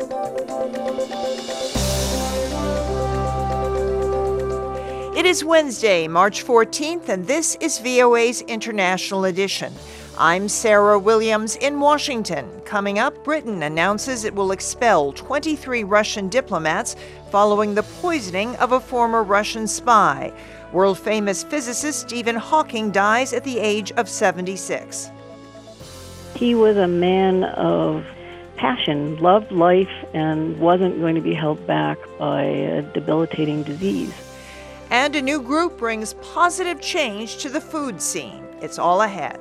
It is Wednesday, March 14th, and this is VOA's International Edition. I'm Sarah Williams in Washington. Coming up, Britain announces it will expel 23 Russian diplomats following the poisoning of a former Russian spy. World-famous physicist Stephen Hawking dies at the age of 76. He was a man of passion, loved life, and wasn't going to be held back by a debilitating disease. And a new group brings positive change to the food scene. It's all ahead.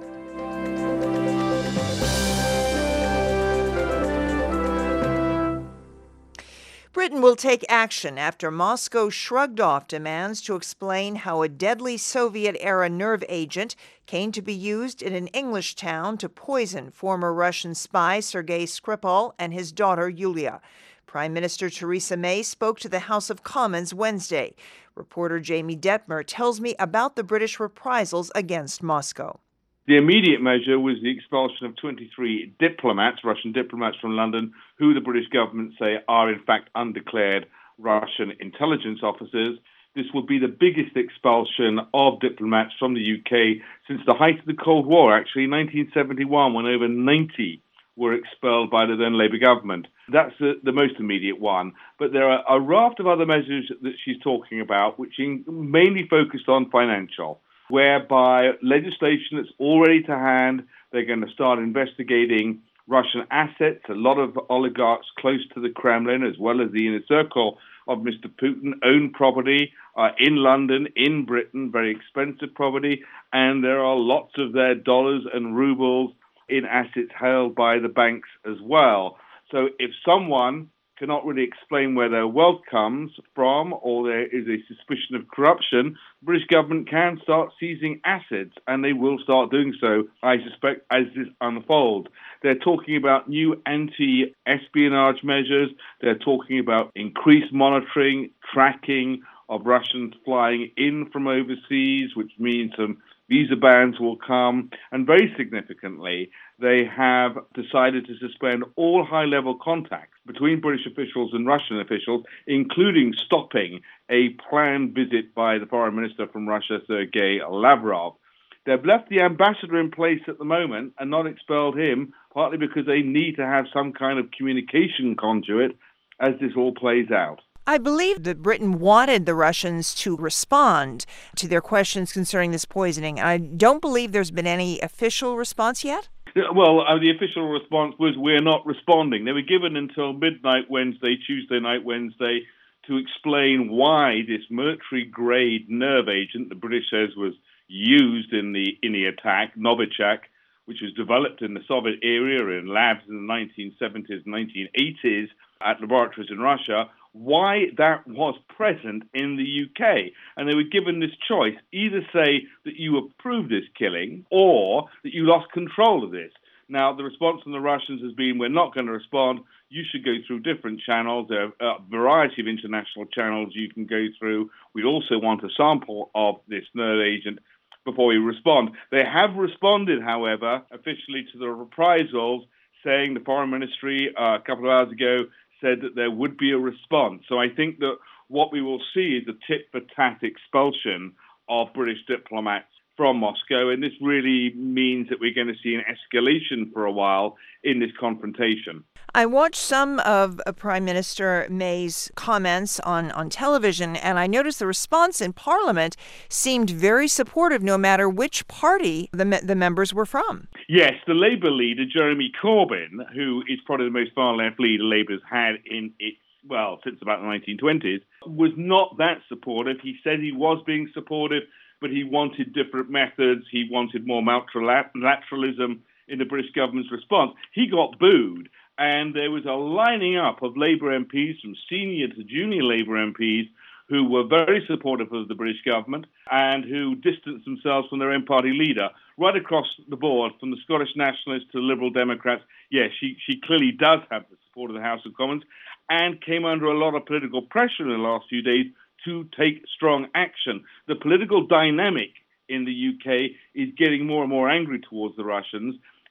Britain will take action after Moscow shrugged off demands to explain how a deadly Soviet-era nerve agent came to be used in an English town to poison former Russian spy Sergei Skripal and his daughter Yulia. Prime Minister Theresa May spoke to the House of Commons Wednesday. Reporter Jamie Detmer tells me about the British reprisals against Moscow. The immediate measure was the expulsion of 23 diplomats, Russian diplomats from London, who the British government say are in fact undeclared Russian intelligence officers. This will be the biggest expulsion of diplomats from the UK since the height of the Cold War, actually, in 1971, when over 90 were expelled by the then Labour government. That's the most immediate one. But there are a raft of other measures that she's talking about, which mainly focused on financial, whereby legislation that's already to hand, they're going to start investigating Russian assets. A lot of oligarchs close to the Kremlin, as well as the inner circle of Mr. Putin, own property in London, in Britain, very expensive property, and there are lots of their dollars and rubles in assets held by the banks as well. So if someone cannot really explain where their wealth comes from, or there is a suspicion of corruption, the British government can start seizing assets, and they will start doing so, I suspect, as this unfolds. They're talking about new anti-espionage measures. They're talking about increased monitoring, tracking of Russians flying in from overseas, which means some visa bans will come. And very significantly, they have decided to suspend all high-level contacts between British officials and Russian officials, including stopping a planned visit by the foreign minister from Russia, Sergei Lavrov. They've left the ambassador in place at the moment and not expelled him, partly because they need to have some kind of communication conduit as this all plays out. I believe that Britain wanted the Russians to respond to their questions concerning this poisoning. I don't believe there's been any official response yet. Well, the official response was, we're not responding. They were given until midnight Wednesday, Tuesday night Wednesday, to explain why this military-grade nerve agent, the British says was used in the attack, Novichok, which was developed in the Soviet era in labs in the 1970s and 1980s at laboratories in Russia, why that was present in the UK. And they were given this choice, either say that you approve this killing or that you lost control of this. Now, the response from the Russians has been, we're not going to respond. You should go through different channels. There are a variety of international channels you can go through. We also want a sample of this nerve agent before we respond. They have responded, however, officially to the reprisals, saying the Foreign Ministry a couple of hours ago said that there would be a response. So I think that what we will see is a tit-for-tat expulsion of British diplomats from Moscow, and this really means that we're going to see an escalation for a while in this confrontation. I watched some of Prime Minister May's comments on television, and I noticed the response in Parliament seemed very supportive no matter which party the members were from. Yes, the Labour leader, Jeremy Corbyn, who is probably the most far-left leader Labour's had in its, since about the 1920s, was not that supportive. He said he was being supportive, but he wanted different methods. He wanted more multilateralism in the British government's response. He got booed, and there was a lining up of Labour MPs, from senior to junior Labour MPs, who were very supportive of the British government and who distanced themselves from their own party leader, right across the board, from the Scottish Nationalists to the Liberal Democrats. Yes, she clearly does have the support of the House of Commons and came under a lot of political pressure in the last few days to take strong action. The political dynamic in the UK is getting more and more angry towards the Russians.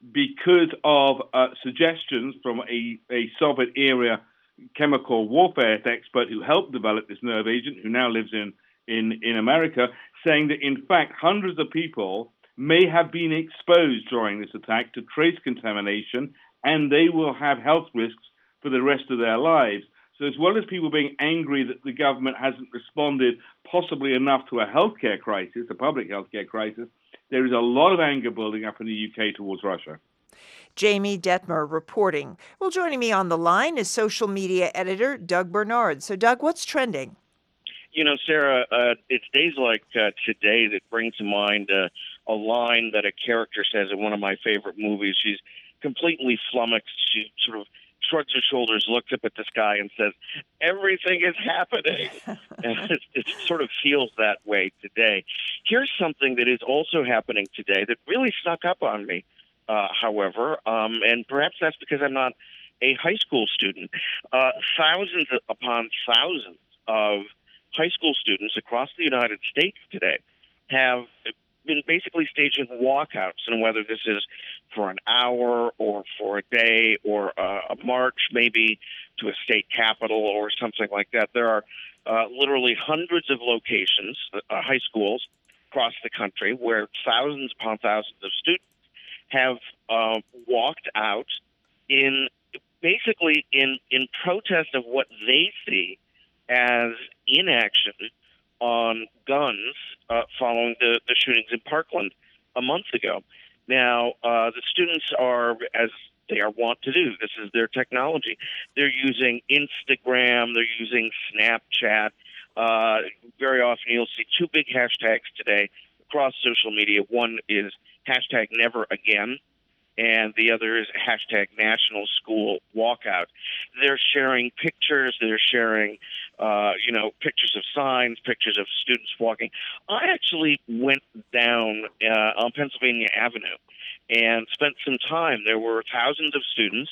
because of suggestions from a Soviet-era chemical warfare expert who helped develop this nerve agent, who now lives in America, saying that, in fact, hundreds of people may have been exposed during this attack to trace contamination, and they will have health risks for the rest of their lives. So as well as people being angry that the government hasn't responded possibly enough to a healthcare crisis, a public healthcare crisis, there is a lot of anger building up in the UK towards Russia. Jamie Detmer reporting. Well, joining me on the line is social media editor Doug Bernard. So, Doug, what's trending? You know, Sarah, it's days like today that bring to mind a line that a character says in one of my favorite movies. She's completely flummoxed. She sort of shrugs her shoulders, looks up at the sky, and says, "Everything is happening." And it sort of feels that way today. Here's something that is also happening today that really snuck up on me, however, and perhaps that's because I'm not a high school student. Thousands upon thousands of high school students across the United States today have been basically staging walkouts, and whether this is for an hour or for a day or a march maybe to a state capitol or something like that. There are literally hundreds of locations, high schools across the country, where thousands upon thousands of students have walked out in protest of what they see as inaction on guns following the shootings in Parkland a month ago. Now, the students are, as they are wont to do, this is their technology. They're using Instagram, they're using Snapchat. Very often you'll see two big hashtags today across social media. One is hashtag never again, and the other is hashtag National School Walkout. They're sharing pictures. They're sharing, pictures of signs, pictures of students walking. I actually went down on Pennsylvania Avenue and spent some time. There were thousands of students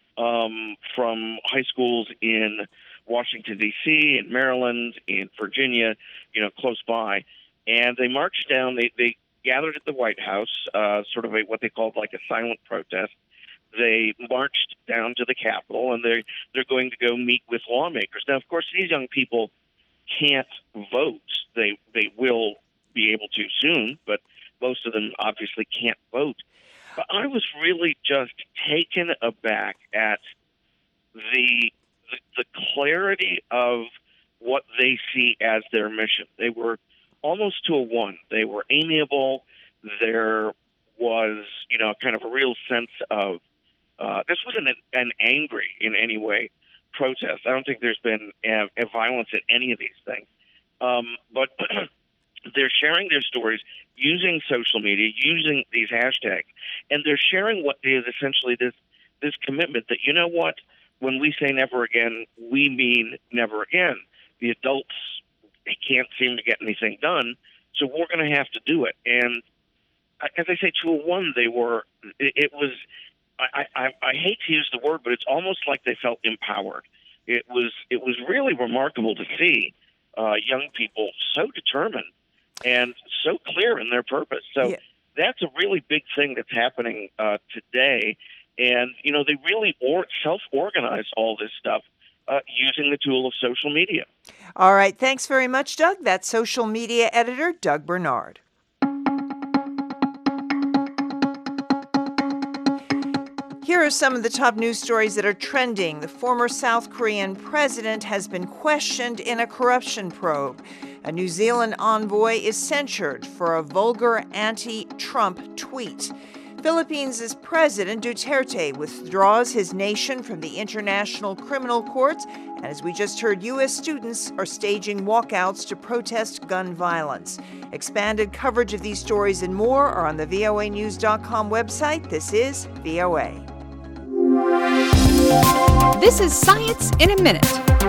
from high schools in Washington, D.C., in Maryland, in Virginia, close by. And they marched down. They gathered at the White House, sort of what they called like a silent protest. They marched down to the Capitol, and they're going to go meet with lawmakers. Now, of course, these young people can't vote. They will be able to soon, but most of them obviously can't vote. But I was really just taken aback at the clarity of what they see as their mission. They were almost to a one. They were amiable. There was, kind of a real sense of this wasn't an angry in any way protest. I don't think there's been a violence at any of these things. But they're sharing their stories using social media, using these hashtags, and they're sharing what is essentially this commitment that, you know what, when we say never again, we mean never again. The adults, they can't seem to get anything done, so we're going to have to do it. And as I say, to a one, it was, I hate to use the word, but it's almost like they felt empowered. It was really remarkable to see young people so determined and so clear in their purpose. So that's a really big thing that's happening today. And, they really self-organize all this stuff using the tool of social media. All right. Thanks very much, Doug. That's social media editor Doug Bernard. Here are some of the top news stories that are trending. The former South Korean president has been questioned in a corruption probe. A New Zealand envoy is censured for a vulgar anti-Trump tweet. Philippines' President Duterte withdraws his nation from the International Criminal Court, and as we just heard, U.S. students are staging walkouts to protest gun violence. Expanded coverage of these stories and more are on the voanews.com website. This is VOA. This is Science in a Minute.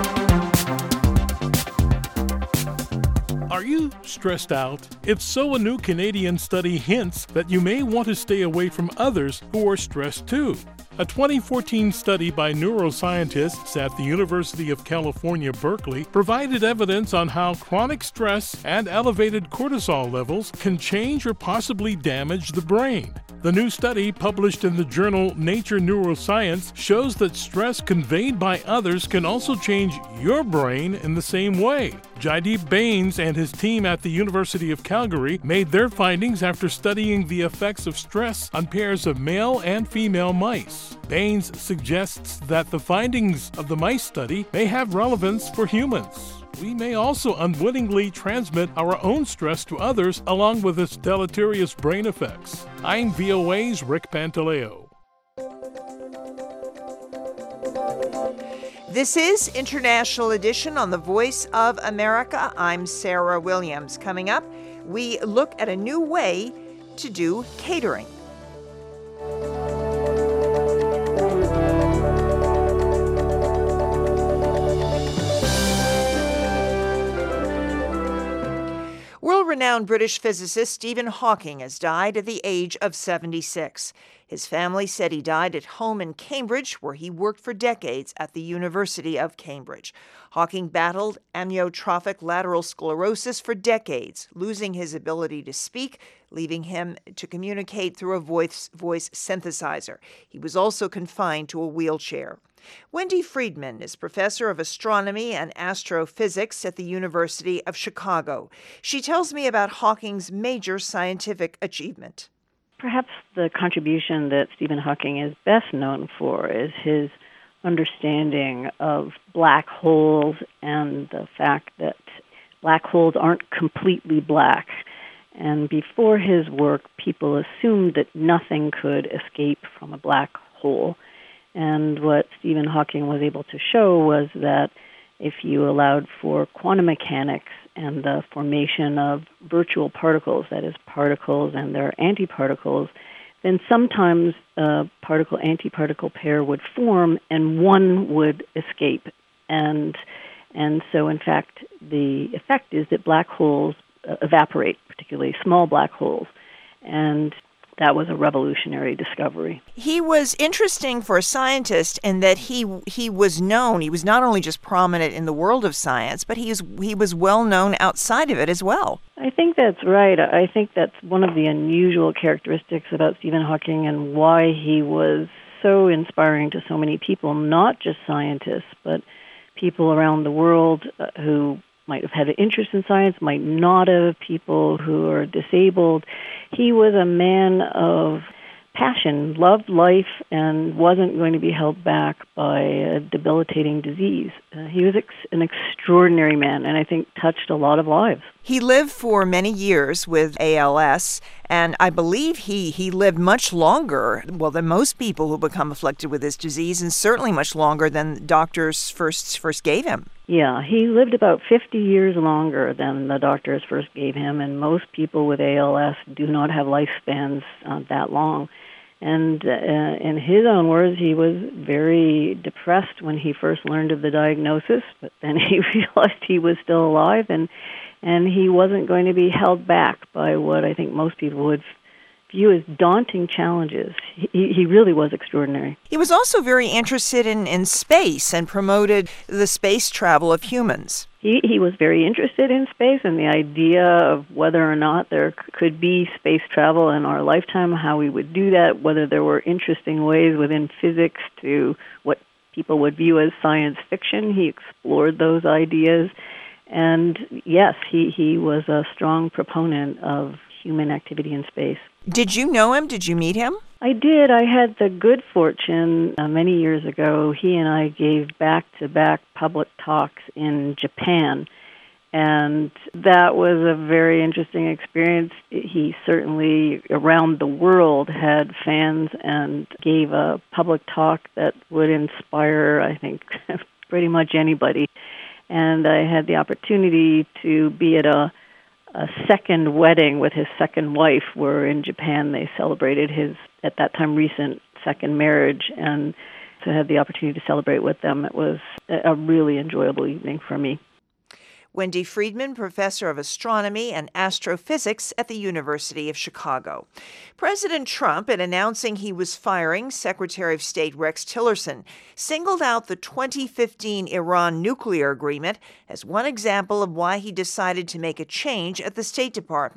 Are you stressed out? If so, a new Canadian study hints that you may want to stay away from others who are stressed too. A 2014 study by neuroscientists at the University of California, Berkeley, provided evidence on how chronic stress and elevated cortisol levels can change or possibly damage the brain. The new study, published in the journal Nature Neuroscience, shows that stress conveyed by others can also change your brain in the same way. Jaideep Bains and his team at the University of Calgary made their findings after studying the effects of stress on pairs of male and female mice. Bains suggests that the findings of the mice study may have relevance for humans. We may also unwittingly transmit our own stress to others along with its deleterious brain effects. I'm VOA's Rick Pantaleo. This is International Edition on the Voice of America. I'm Sarah Williams. Coming up, we look at a new way to do catering. World-renowned British physicist Stephen Hawking has died at the age of 76. His family said he died at home in Cambridge, where he worked for decades at the University of Cambridge. Hawking battled amyotrophic lateral sclerosis for decades, losing his ability to speak, leaving him to communicate through a voice synthesizer. He was also confined to a wheelchair. Wendy Friedman is professor of astronomy and astrophysics at the University of Chicago. She tells me about Hawking's major scientific achievement. Perhaps the contribution that Stephen Hawking is best known for is his understanding of black holes and the fact that black holes aren't completely black. And before his work, people assumed that nothing could escape from a black hole. And what Stephen Hawking was able to show was that if you allowed for quantum mechanics and the formation of virtual particles, that is, particles and their antiparticles, then sometimes a particle-antiparticle pair would form and one would escape. And so, in fact, the effect is that black holes evaporate, particularly small black holes. And that was a revolutionary discovery. He was interesting for a scientist in that he was known. He was not only just prominent in the world of science, but he was well known outside of it as well. I think that's right. I think that's one of the unusual characteristics about Stephen Hawking and why he was so inspiring to so many people, not just scientists, but people around the world who might have had an interest in science, might not have, people who are disabled. He was a man of passion, loved life, and wasn't going to be held back by a debilitating disease. He was an extraordinary man, and I think touched a lot of lives. He lived for many years with ALS, and I believe he lived much longer, than most people who become afflicted with this disease, and certainly much longer than doctors first gave him. Yeah, he lived about 50 years longer than the doctors first gave him, and most people with ALS do not have lifespans that long. And in his own words, he was very depressed when he first learned of the diagnosis, but then he realized he was still alive, and he wasn't going to be held back by what I think most people would view as daunting challenges. He really was extraordinary. He was also very interested in space and promoted the space travel of humans. He was very interested in space and the idea of whether or not there could be space travel in our lifetime, how we would do that, whether there were interesting ways within physics to what people would view as science fiction. He explored those ideas. And yes, he was a strong proponent of human activity in space. Did you know him? Did you meet him? I did. I had the good fortune many years ago. He and I gave back-to-back public talks in Japan, and that was a very interesting experience. He certainly, around the world, had fans and gave a public talk that would inspire, I think, pretty much anybody. And I had the opportunity to be at a second wedding with his second wife, where in Japan they celebrated his, at that time, recent second marriage, and to have the opportunity to celebrate with them, it was a really enjoyable evening for me. Wendy Friedman, professor of astronomy and astrophysics at the University of Chicago. President Trump, in announcing he was firing Secretary of State Rex Tillerson, singled out the 2015 Iran nuclear agreement as one example of why he decided to make a change at the State Department.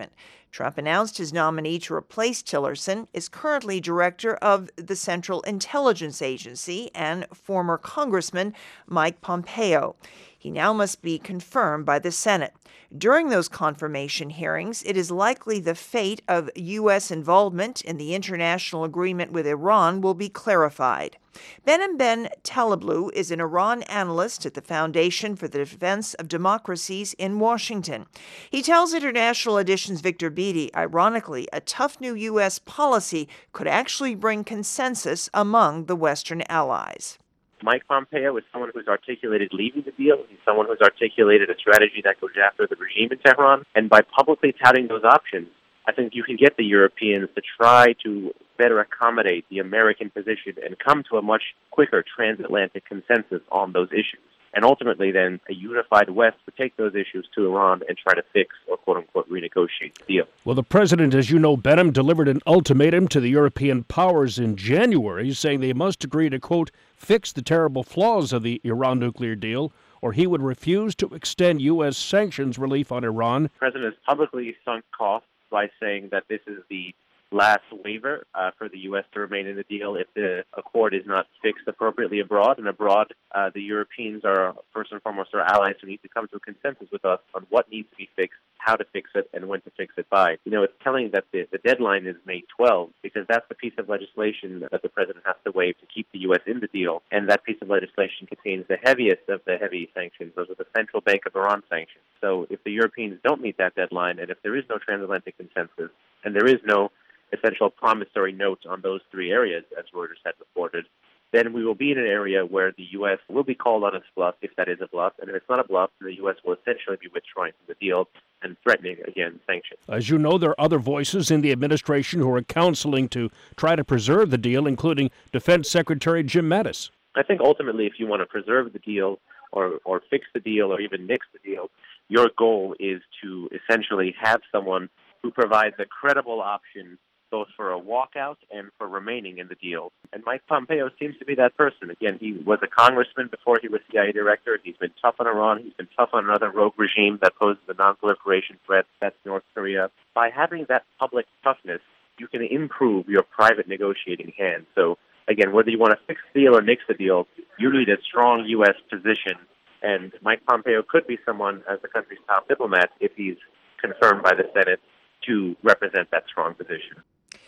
Trump announced his nominee to replace Tillerson is currently director of the Central Intelligence Agency and former Congressman Mike Pompeo. He now must be confirmed by the Senate. During those confirmation hearings, it is likely the fate of U.S. involvement in the international agreement with Iran will be clarified. Behnam Taleblu is an Iran analyst at the Foundation for the Defense of Democracies in Washington. He tells International Edition's Victor Beattie, ironically, a tough new U.S. policy could actually bring consensus among the Western allies. Mike Pompeo is someone who's articulated leaving the deal. He's someone who's articulated a strategy that goes after the regime in Tehran. And by publicly touting those options, I think you can get the Europeans to try to better accommodate the American position and come to a much quicker transatlantic consensus on those issues. And ultimately, then, a unified West would take those issues to Iran and try to fix or, quote-unquote, renegotiate the deal. Well, the president, as you know, Behnam, delivered an ultimatum to the European powers in January, saying they must agree to, quote, fix the terrible flaws of the Iran nuclear deal, or he would refuse to extend U.S. sanctions relief on Iran. The president has publicly sunk costs by saying that this is the last waiver for the U.S. to remain in the deal if the accord is not fixed appropriately abroad. And abroad, the Europeans are, first and foremost, our allies who need to come to a consensus with us on what needs to be fixed, how to fix it, and when to fix it by. You know, it's telling that the deadline is May 12th because that's the piece of legislation that the president has to waive to keep the U.S. in the deal. And that piece of legislation contains the heaviest of the heavy sanctions. Those are the Central Bank of Iran sanctions. So if the Europeans don't meet that deadline, and if there is no transatlantic consensus, and there is no essential promissory note on those three areas, as Reuters had reported, then we will be in an area where the U.S. will be called on its bluff, if that is a bluff. And if it's not a bluff, then the U.S. will essentially be withdrawing from the deal and threatening, again, sanctions. As you know, there are other voices in the administration who are counseling to try to preserve the deal, including Defense Secretary Jim Mattis. I think ultimately if you want to preserve the deal or fix the deal or even nix the deal, your goal is to essentially have someone who provides a credible option both for a walkout and for remaining in the deal. And Mike Pompeo seems to be that person. Again, he was a congressman before he was CIA director. He's been tough on Iran. He's been tough on another rogue regime that poses a non-proliferation threat. That's North Korea. By having that public toughness, you can improve your private negotiating hand. So, again, whether you want to fix the deal or nix the deal, you need a strong U.S. position. And Mike Pompeo could be someone, as the country's top diplomat, if he's confirmed by the Senate, to represent that strong position.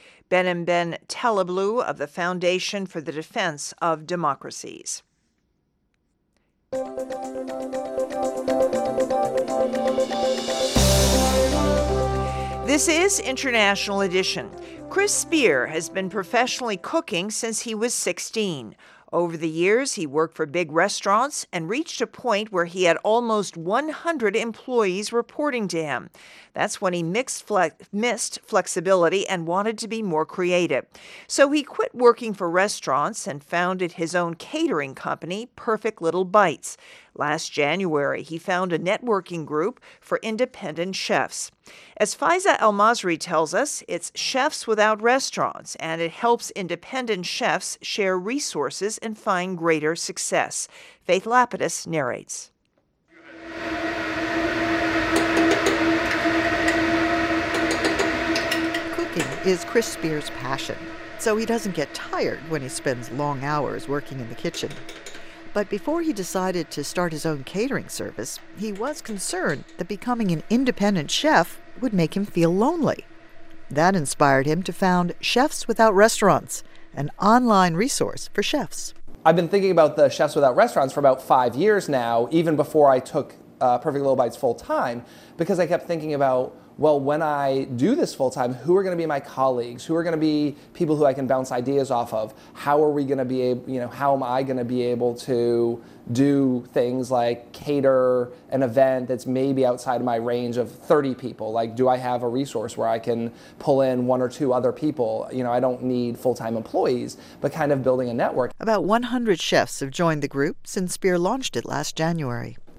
Behnam Taleblu of the Foundation for the Defense of Democracies. This is International Edition. Chris Spear has been professionally cooking since he was 16. Over the years, he worked for big restaurants and reached a point where he had almost 100 employees reporting to him. That's when he missed flexibility and wanted to be more creative. So he quit working for restaurants and founded his own catering company, Perfect Little Bites. Last January, he founded a networking group for independent chefs. As Faiza El-Masri tells us, it's Chefs Without Restaurants, and it helps independent chefs share resources and find greater success. Faith Lapidus narrates. Cooking is Chris Spear's passion, so he doesn't get tired when he spends long hours working in the kitchen. But before he decided to start his own catering service, he was concerned that becoming an independent chef would make him feel lonely. That inspired him to found Chefs Without Restaurants, an online resource for chefs. I've been thinking about the Chefs Without Restaurants for about 5 years now, even before I took Perfect Little Bites full time, because I kept thinking about, well, when I do this full time, who are going to be my colleagues? Who are going to be people who I can bounce ideas off of? How are we going to be able, how am I going to be able to do things like cater an event that's maybe outside of my range of 30 people? Like, do I have a resource where I can pull in 1 or 2 other people? I don't need full-time employees, but kind of building a network. About 100 chefs have joined the group since Spear launched it last January.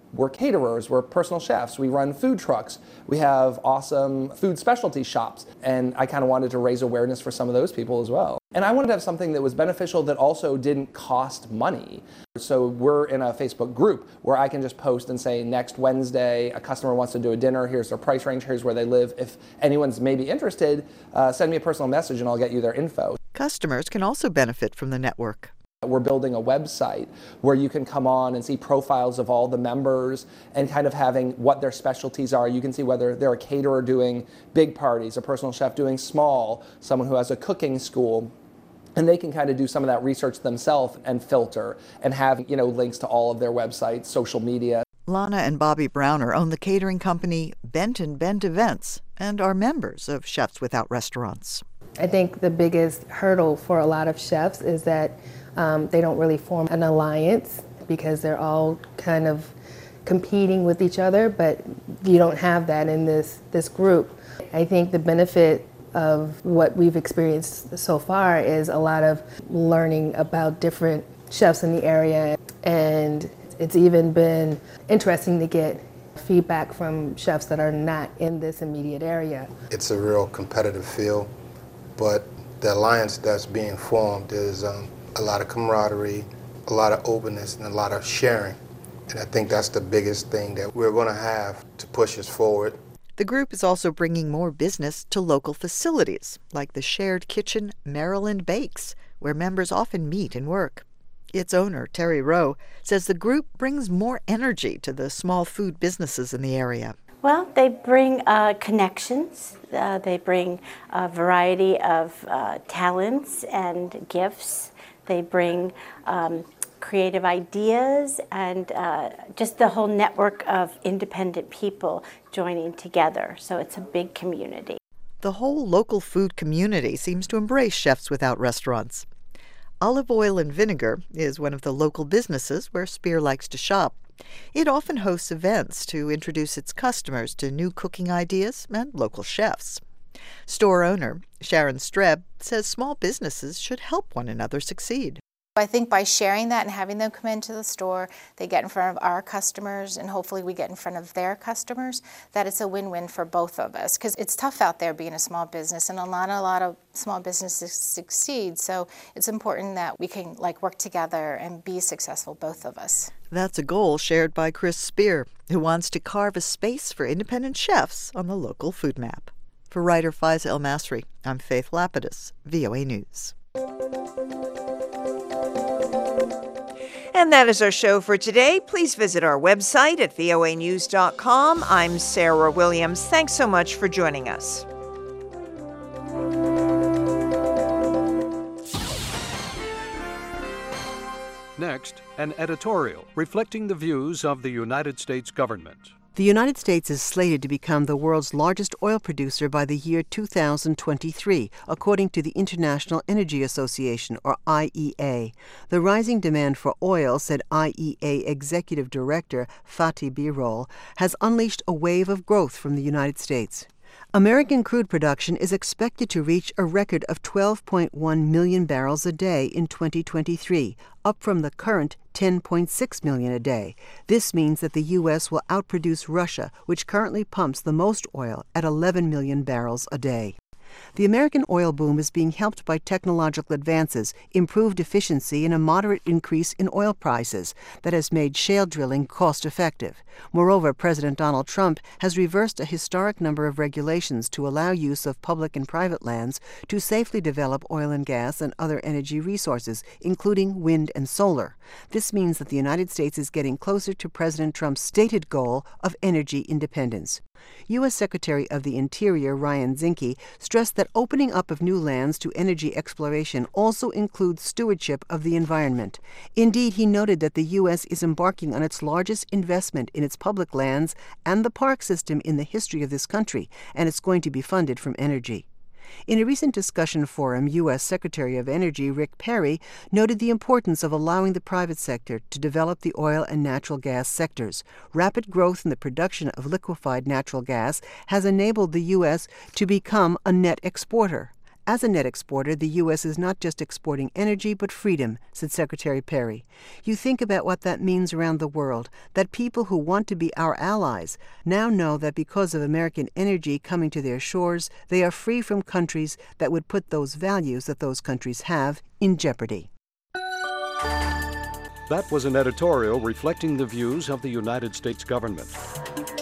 we're caterers, we're personal chefs, we run food trucks, we have awesome food specialty shops, and I kind of wanted to raise awareness for some of those people as well. And I wanted to have something that was beneficial that also didn't cost money. So we're in a Facebook group where I can just post and say, next Wednesday, a customer wants to do a dinner, here's their price range, here's where they live. If anyone's maybe interested, send me a personal message and I'll get you their info. Customers can also benefit from the network. We're building a website where you can come on and see profiles of all the members and kind of having what their specialties are. You can see whether they're a caterer doing big parties, a personal chef doing small, someone who has a cooking school. And they can kind of do some of that research themselves and filter and have, links to all of their websites, social media. Lana and Bobby Browner own the catering company Bent and Bent Events and are members of Chefs Without Restaurants. I think the biggest hurdle for a lot of chefs is that they don't really form an alliance because they're all kind of competing with each other, but you don't have that in this group. I think the benefit of what we've experienced so far is a lot of learning about different chefs in the area, and it's even been interesting to get feedback from chefs that are not in this immediate area. It's a real competitive field, but the alliance that's being formed is a lot of camaraderie, a lot of openness, and a lot of sharing. And I think that's the biggest thing that we're going to have to push us forward. The group is also bringing more business to local facilities, like the shared kitchen Maryland Bakes, where members often meet and work. Its owner, Terry Rowe, says the group brings more energy to the small food businesses in the area. Well, they bring connections. They bring a variety of talents and gifts. They bring creative ideas and just the whole network of independent people joining together. So it's a big community. The whole local food community seems to embrace Chefs Without Restaurants. Olive Oil and Vinegar is one of the local businesses where Spear likes to shop. It often hosts events to introduce its customers to new cooking ideas and local chefs. Store owner Sharon Streb says small businesses should help one another succeed. I think by sharing that and having them come into the store, they get in front of our customers and hopefully we get in front of their customers, that it's a win-win for both of us. Because it's tough out there being a small business, and a lot of small businesses succeed. So it's important that we can work together and be successful, both of us. That's a goal shared by Chris Spear, who wants to carve a space for independent chefs on the local food map. For writer Faiza El Masri, I'm Faith Lapidus, VOA News. And that is our show for today. Please visit our website at voanews.com. I'm Sarah Williams. Thanks so much for joining us. Next, an editorial reflecting the views of the United States government. The United States is slated to become the world's largest oil producer by the year 2023, according to the International Energy Association, or IEA. The rising demand for oil, said IEA Executive Director Fatih Birol, has unleashed a wave of growth from the United States. American crude production is expected to reach a record of 12.1 million barrels a day in 2023, up from the current 10.6 million a day. This means that the U.S. will outproduce Russia, which currently pumps the most oil at 11 million barrels a day. The American oil boom is being helped by technological advances, improved efficiency, and a moderate increase in oil prices that has made shale drilling cost-effective. Moreover, President Donald Trump has reversed a historic number of regulations to allow use of public and private lands to safely develop oil and gas and other energy resources, including wind and solar. This means that the United States is getting closer to President Trump's stated goal of energy independence. U.S. Secretary of the Interior Ryan Zinke stressed that opening up of new lands to energy exploration also includes stewardship of the environment. Indeed, he noted that the U.S. is embarking on its largest investment in its public lands and the park system in the history of this country, and it's going to be funded from energy. In a recent discussion forum, U.S. Secretary of Energy Rick Perry noted the importance of allowing the private sector to develop the oil and natural gas sectors. Rapid growth in the production of liquefied natural gas has enabled the U.S. to become a net exporter. As a net exporter, the U.S. is not just exporting energy, but freedom, said Secretary Perry. You think about what that means around the world, that people who want to be our allies now know that because of American energy coming to their shores, they are free from countries that would put those values that those countries have in jeopardy. That was an editorial reflecting the views of the United States government.